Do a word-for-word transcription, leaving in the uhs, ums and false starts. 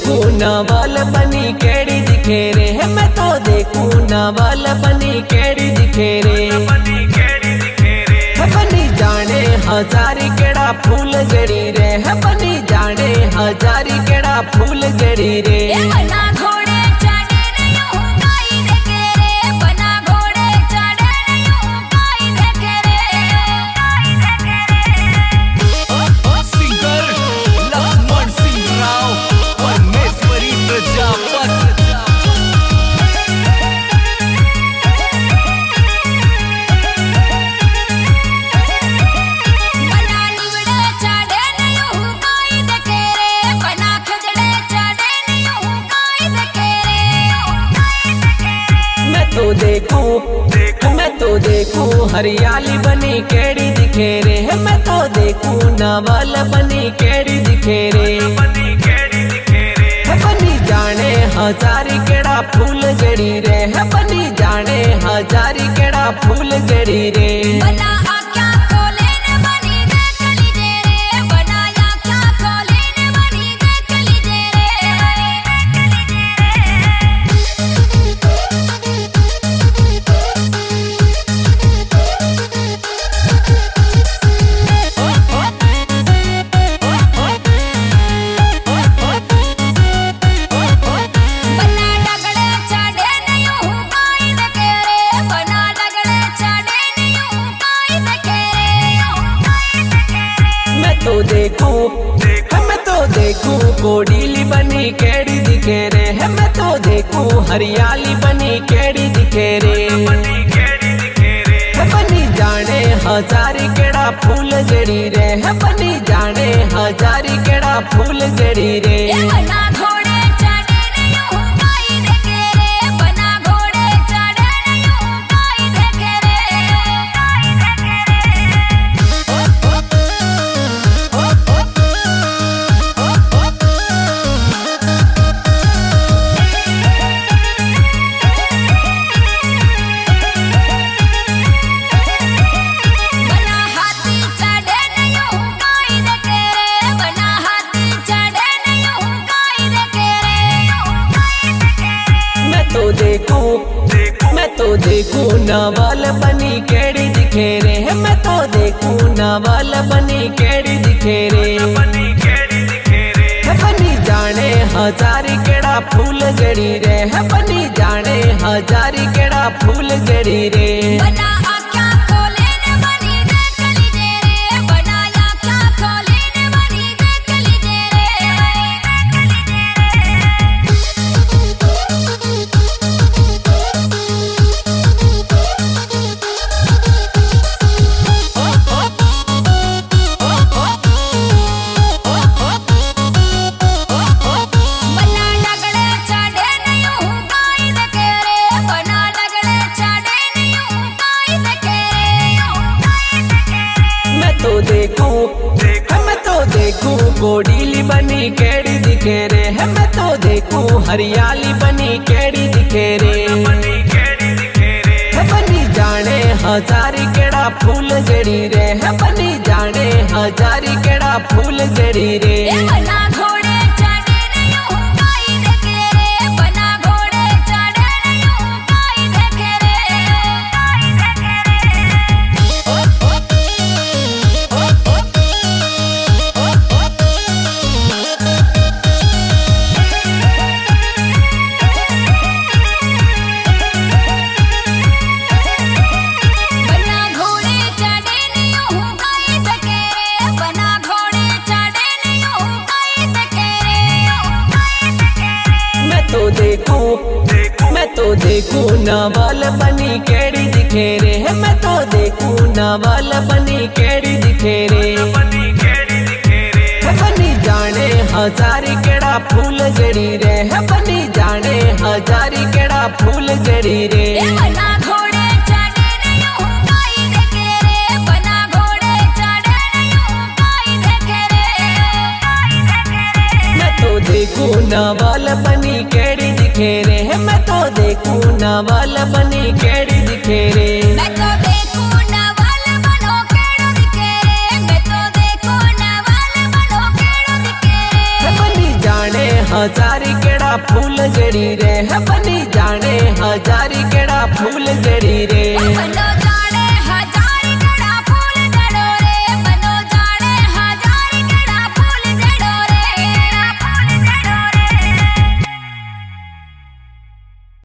देखूं नवल बनी केड़ी दिखे रे, मैं तो देखूं नवल बनी केड़ी दिखे रे। बनी जाने हजारी केड़ा फूल जड़ी रे, बनी जाने हजारी केड़ा फूल जड़ी रे। तो देखूं मैं तो देखूं हरियाली बनी केड़ी दिखे रे, मैं तो देखूं नवल बनी केड़ी दिखे रे। बनी जाने हजारी केड़ा फूल जड़ी रे, बनी जाने हजारी केड़ा फूल जड़ी रे। तो देखूं मैं तो देखूं कोडीली बनी केड़ी दिखे रे, मैं तो देखूं हरियाली बनी केड़ी दिखे रे। बनी जाने हजारी केड़ा फूल जड़ी रे, बनी जाने हजारी केड़ा फूल जड़ी रे। तो देखूं मैं तो देखूं नवल बनी केड़ी दिखे रे, मैं तो देखूं नवल बनी केड़ी दिखे रे। बनी जाने हजारी केड़ा फूल जड़ी रे, बनी जाने हजारी केड़ा फूल जड़ी रे। तो देखूं मैं तो देखूं कोडीली बनी केड़ी दिखे रे, मैं तो देखूं हरियाली बनी केड़ी दिखे रे। बनी जाने हजारी केड़ा फूल जड़ी रे, बनी जाने हजारी केड़ा फूल जड़ी रे। तो देखूं मैं तो देखूं नवल बनी केड़ी दिखे रे, मैं तो देखूं नवल बनी केड़ी दिखे रे। बनी जाने हजारी केड़ा फूल जड़ी रे, बनी जाने हजारी केड़ा फूल जड़ी रे। देखूं नवल बनी केड़ी दिखे रे, मैं तो देखूं नवल बनी केड़ी दिखे रे। मैं तो देखूं नवल बनो केड़ो दिखे रे, मैं तो देखूं नवल बनो केड़ो दिखे रे। बनी जाने हजारी केड़ा फूल जड़ी रे है बनी जाने हजारी केड़ा फूल जड़ी रे।